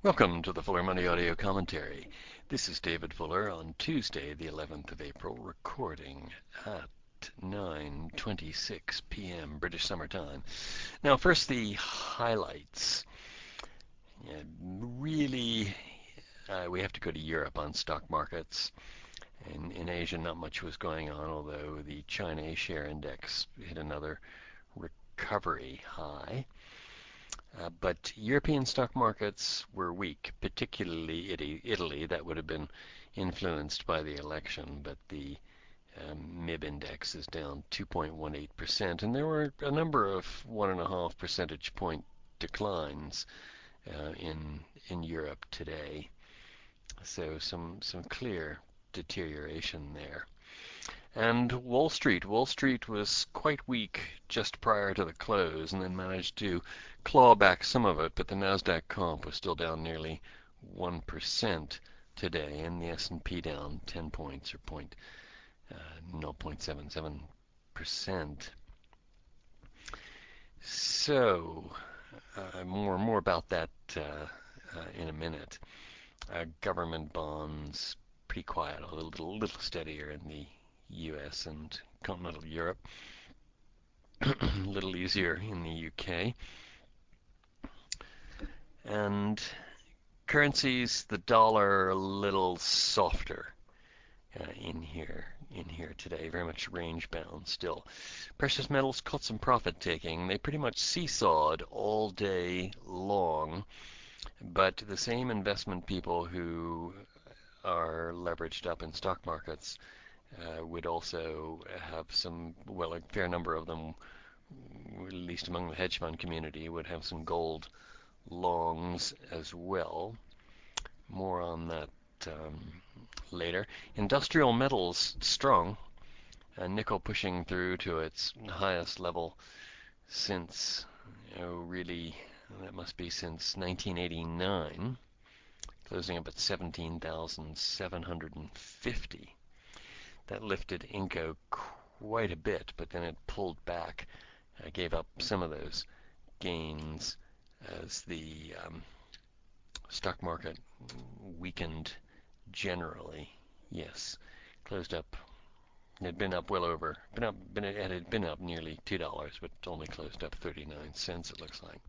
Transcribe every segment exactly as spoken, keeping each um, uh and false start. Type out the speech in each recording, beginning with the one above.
Welcome to the Fuller Money Audio Commentary. This is David Fuller on Tuesday, the eleventh of April, recording at nine twenty-six p m British Summer Time. Now, first the highlights. Yeah, really, uh, we have to go to Europe on stock markets. In, in Asia, not much was going on, although the China A-share index hit another recovery high. Uh, but European stock markets were weak, particularly Italy. That would have been influenced by the election, but the um, M I B index is down two point one eight percent, and there were a number of one and a half percentage point declines uh, in in Europe today. So some some clear deterioration there. And Wall Street. Wall Street was quite weak just prior to the close and then managed to claw back some of it, but the Nasdaq comp was still down nearly one percent today, and the S and P down ten points, or point, uh, zero point seven seven percent. So, uh, more more about that uh, uh, in a minute. Uh, government bonds, pretty quiet, a little, little steadier in the U S and continental Europe, a little easier in the U K. And currencies, the dollar a little softer uh, in here in here today, very much range bound still. Precious metals caught some profit taking. They pretty much seesawed all day long, but the same investment people who are leveraged up in stock markets Uh, would also have some, well, a fair number of them, at least among the hedge fund community, would have some gold longs as well. More on that um, later. Industrial metals strong. Uh, nickel pushing through to its highest level since, you know, really, that must be since nineteen eighty-nine, closing up at seventeen thousand seven hundred fifty. That lifted Inco quite a bit, but then it pulled back, uh, gave up some of those gains as the um, stock market weakened generally. Yes, closed up. It had been up well over, been up, been, it had been up nearly two dollars, but only closed up thirty-nine cents. It looks like.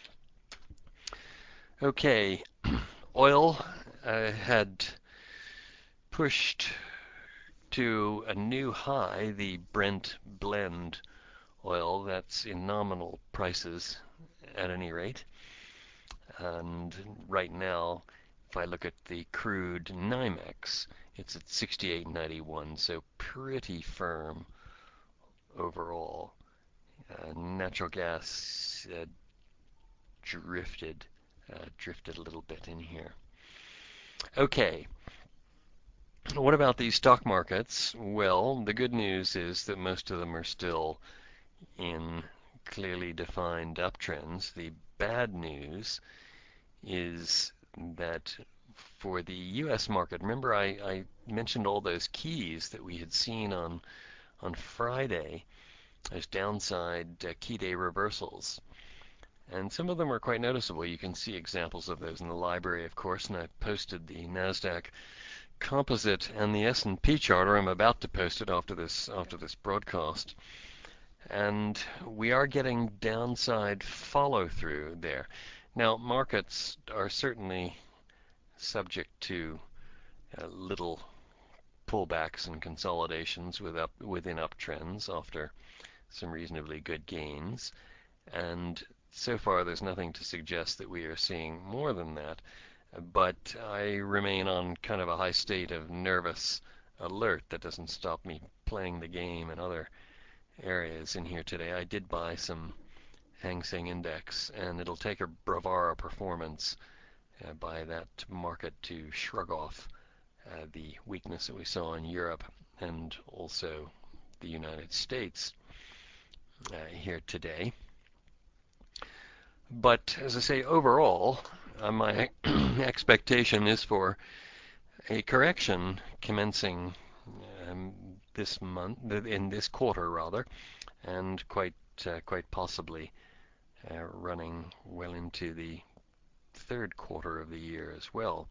Okay, oil uh, had pushed to a new high, the Brent blend oil. That's in nominal prices at any rate. And right now, if I look at the crude NYMEX, it's at sixty-eight ninety-one, so pretty firm overall. Uh, natural gas uh, drifted, uh, drifted a little bit in here. Okay. What about these stock markets? Well, the good news is that most of them are still in clearly defined uptrends. The bad news is that for the U S market, remember I, I mentioned all those keys that we had seen on on Friday, those downside uh, key day reversals. And some of them are quite noticeable. You can see examples of those in the library, of course, and I've posted the Nasdaq Composite and the S and P chart, or I'm about to post it after this after this broadcast. And we are getting downside follow-through there. Now, markets are certainly subject to uh, little pullbacks and consolidations with up, within uptrends after some reasonably good gains. And so far, there's nothing to suggest that we are seeing more than that. But I remain on kind of a high state of nervous alert. That doesn't stop me playing the game in other areas in here today. I did buy some Hang Seng Index, and it'll take a bravura performance uh, by that market to shrug off uh, the weakness that we saw in Europe and also the United States uh, here today. But as I say, overall, uh, my expectation is for a correction commencing um, this month, in this quarter rather, and quite uh, quite possibly uh, running well into the third quarter of the year as well.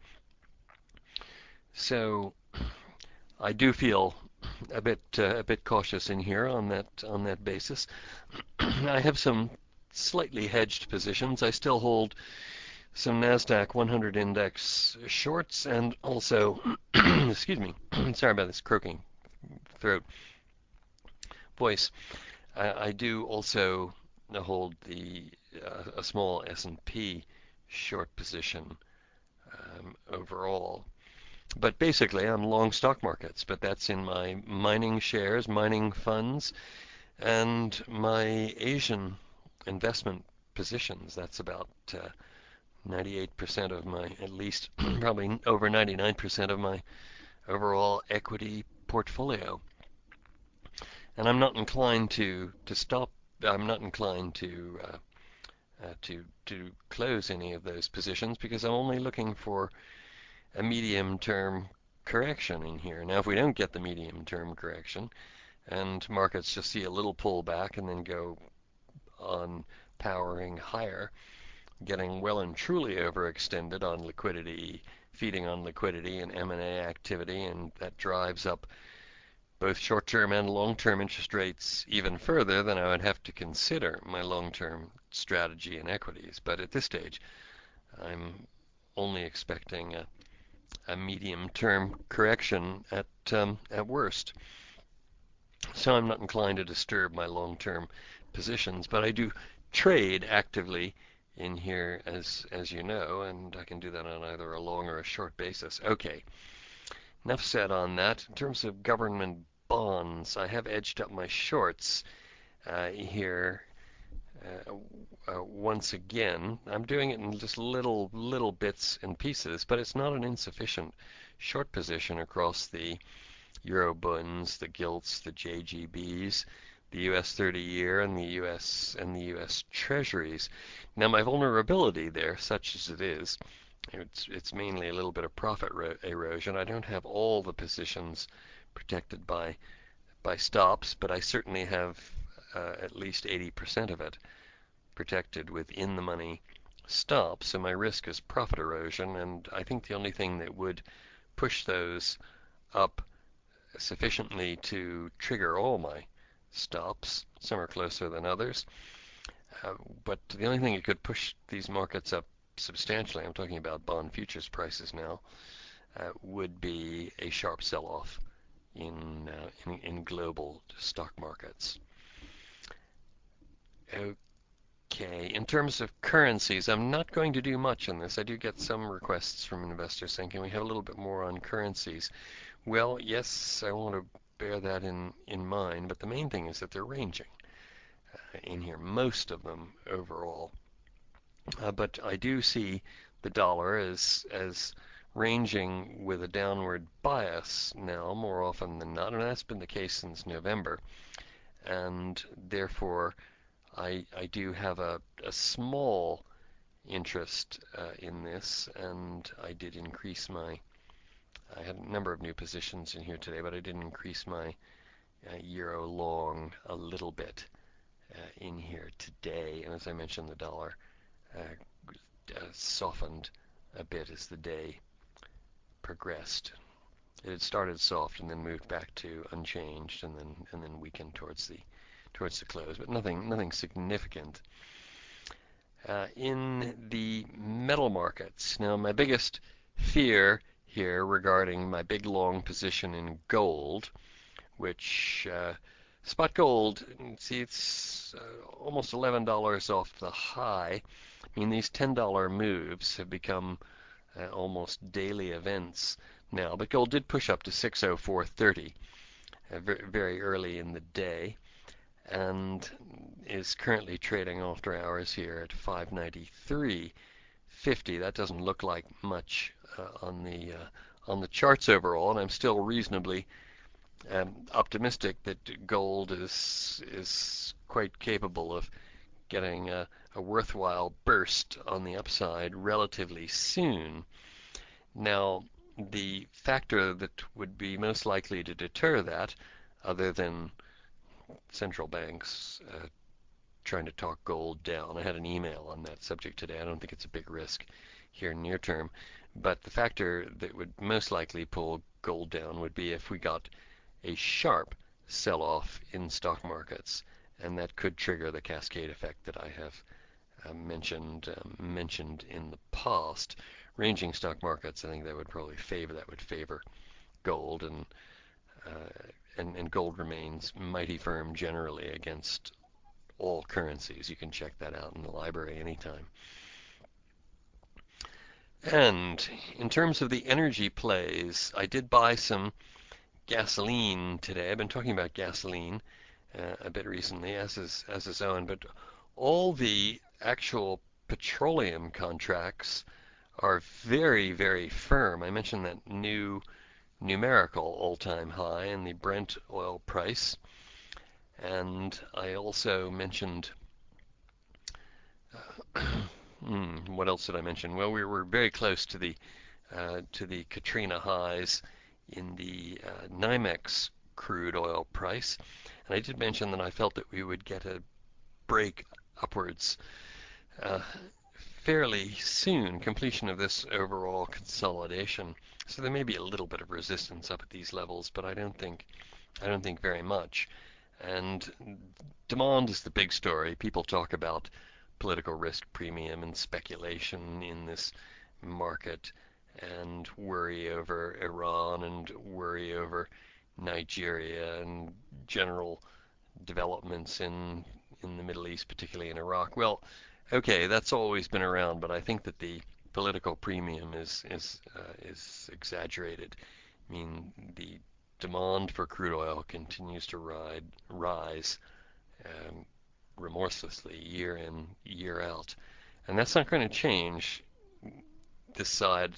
So I do feel a bit uh, a bit cautious in here on that on that basis. I have some slightly hedged positions. I still hold some NASDAQ one hundred index shorts and also, excuse me, sorry about this croaking throat voice. I, I do also hold the uh, a small S and P short position um, overall. But basically, I'm long stock markets, but that's in my mining shares, mining funds, and my Asian investment positions. That's about uh, ninety-eight percent of my, at least probably over ninety-nine percent of my overall equity portfolio. And I'm not inclined to, to stop, I'm not inclined to, uh, uh, to, to close any of those positions because I'm only looking for a medium-term correction in here. Now, if we don't get the medium-term correction and markets just see a little pullback and then go on powering higher, getting well and truly overextended on liquidity, feeding on liquidity and M and A activity, and that drives up both short-term and long-term interest rates even further, then I would have to consider my long-term strategy in equities. But at this stage, I'm only expecting a a medium-term correction at um, at worst. So I'm not inclined to disturb my long-term positions, but I do trade actively in here, as as you know, and I can do that on either a long or a short basis. Okay, enough said on that. In terms of government bonds, I have edged up my shorts uh, here uh, uh, once again. I'm doing it in just little little bits and pieces, but it's not an insufficient short position across the Euro bonds, the gilts, the J G Bs, the U S thirty year, and the U S and the U S Treasuries. Now my vulnerability there, such as it is, it's it's mainly a little bit of profit erosion. I don't have all the positions protected by by stops, but I certainly have uh, at least eighty percent of it protected within the money stops, so my risk is profit erosion, and I think the only thing that would push those up sufficiently to trigger all my stops, some are closer than others, uh, but the only thing that could push these markets up substantially, I'm talking about bond futures prices now, uh, would be a sharp sell-off in, uh, in in global stock markets. Okay, in terms of currencies, I'm not going to do much on this. I do get some requests from investors saying, can we have a little bit more on currencies? Well, yes, I want to bear that in, in mind, but the main thing is that they're ranging uh, in here, most of them overall. Uh, but I do see the dollar as, as ranging with a downward bias now more often than not, and that's been the case since November. And therefore, I, I do have a, a small interest uh, in this, and I did increase my, I had a number of new positions in here today, but I did increase my uh, euro long a little bit uh, in here today. And as I mentioned, the dollar uh, uh, softened a bit as the day progressed. It had started soft and then moved back to unchanged, and then and then weakened towards the towards the close, but nothing nothing significant. Uh, in the metal markets, now my biggest fear here regarding my big long position in gold, which uh, spot gold, see it's uh, almost eleven dollars off the high. I mean, these ten dollar moves have become uh, almost daily events now, but gold did push up to six oh four thirty uh, very, very early in the day, and is currently trading after hours here at five ninety-three fifty. That doesn't look like much uh, on the uh, on the charts overall, and I'm still reasonably um, optimistic that gold is is quite capable of getting a, a worthwhile burst on the upside relatively soon. Now, the factor that would be most likely to deter that, other than central banks uh, trying to talk gold down. I had an email on that subject today. I don't think it's a big risk here near term. But the factor that would most likely pull gold down would be if we got a sharp sell-off in stock markets, and that could trigger the cascade effect that I have uh, mentioned um, mentioned in the past. Ranging stock markets, I think that would probably favor that would favor gold, and uh, and, and gold remains mighty firm generally against all currencies. You can check that out in the library anytime. And in terms of the energy plays, I did buy some gasoline today. I've been talking about gasoline uh, a bit recently, as is as is Owen, but all the actual petroleum contracts are very, very firm. I mentioned that new numerical all-time high in the Brent oil price, and I also mentioned uh, hmm, what else did I mention? Well, we were very close to the uh, to the Katrina highs in the uh, NYMEX crude oil price, and I did mention that I felt that we would get a break upwards uh, fairly soon, completion of this overall consolidation. So there may be a little bit of resistance up at these levels, but I don't think I don't think very much. And demand is the big story. People talk about political risk premium and speculation in this market, and worry over Iran and worry over Nigeria and general developments in in the Middle East, particularly in Iraq. Well, okay, that's always been around, but I think that the political premium is is uh, is exaggerated. I mean, the demand for crude oil continues to ride, rise um, remorselessly year in, year out. And that's not going to change this side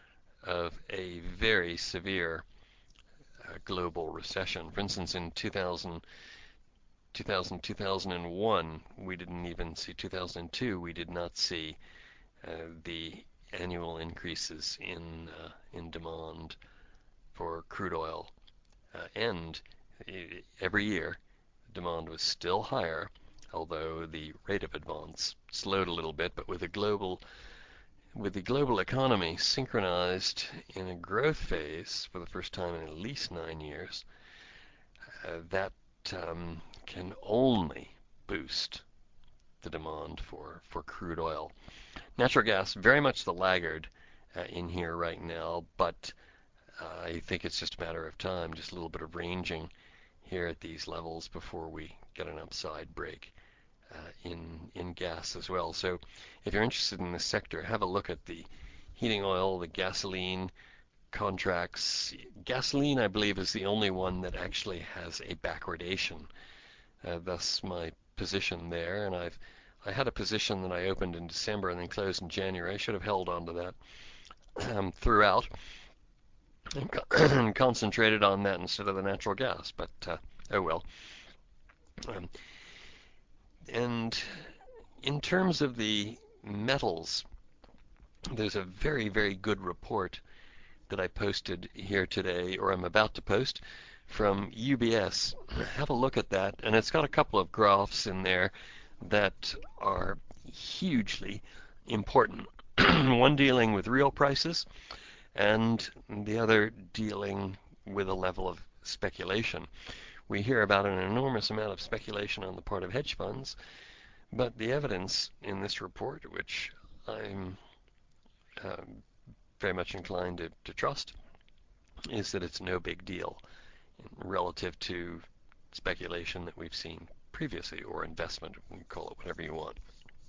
of a very severe uh, global recession. For instance, in two thousand, two thousand, two thousand one, we didn't even see, two thousand two, we did not see uh, the annual increases in uh, in demand for crude oil uh, end. Every year, demand was still higher, although the rate of advance slowed a little bit. But with the global with the global economy synchronized in a growth phase for the first time in at least nine years, uh, that um, can only boost the demand for, for crude oil. Natural gas, very much the laggard uh, in here right now, but uh, I think it's just a matter of time, just a little bit of ranging here at these levels before we get an upside break uh, in in gas as well. So if you're interested in this sector, have a look at the heating oil, the gasoline contracts. Gasoline, I believe, is the only one that actually has a backwardation. Uh, thus my position there, and I've I had a position that I opened in December and then closed in January. I should have held on to that um, throughout and, co- and concentrated on that instead of the natural gas. But uh, oh well. Um, and in terms of the metals, there's a very, very good report that I posted here today, or I'm about to post, from U B S. Have a look at that, and it's got a couple of graphs in there that are hugely important. One dealing with real prices, and the other dealing with a level of speculation. We hear about an enormous amount of speculation on the part of hedge funds, but the evidence in this report, which I'm um, very much inclined to, to trust, is that it's no big deal relative to speculation that we've seen previously, or investment, you can call it whatever you want.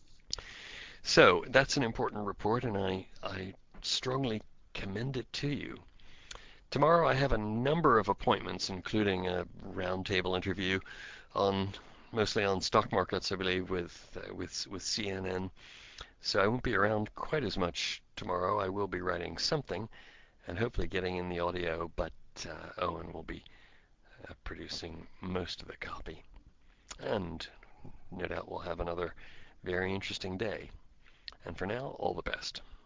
So that's an important report, and I, I strongly commend it to you. Tomorrow I have a number of appointments, including a roundtable interview on mostly on stock markets, I believe, with uh, with with C N N. So I won't be around quite as much tomorrow. I will be writing something, and hopefully getting in the audio, but uh, Owen will be uh, producing most of the copy. And no doubt we'll have another very interesting day. And for now, all the best.